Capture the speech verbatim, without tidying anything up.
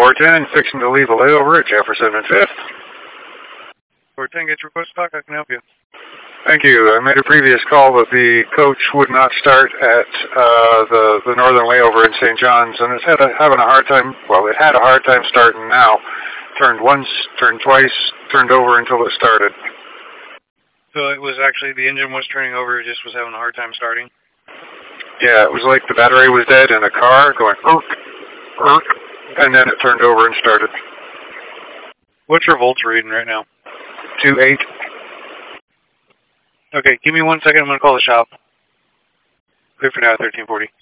four ten, fixing to leave a layover at Jefferson and fifth. four ten, get your request talk. I can help you. Thank you. I made a previous call that the coach would not start at uh, the, the northern layover in Saint John's, and it's had a, having a hard time, well, it had a hard time starting now. Turned once, turned twice, turned over until it started. So it was actually, the engine was turning over, it just was having a hard time starting? Yeah, it was like the battery was dead in a car, going, irk, irk, and then it turned over and started. What's your volts reading right now? two eight. Okay, give me one second, I'm going to call the shop. Clear for now, thirteen forty.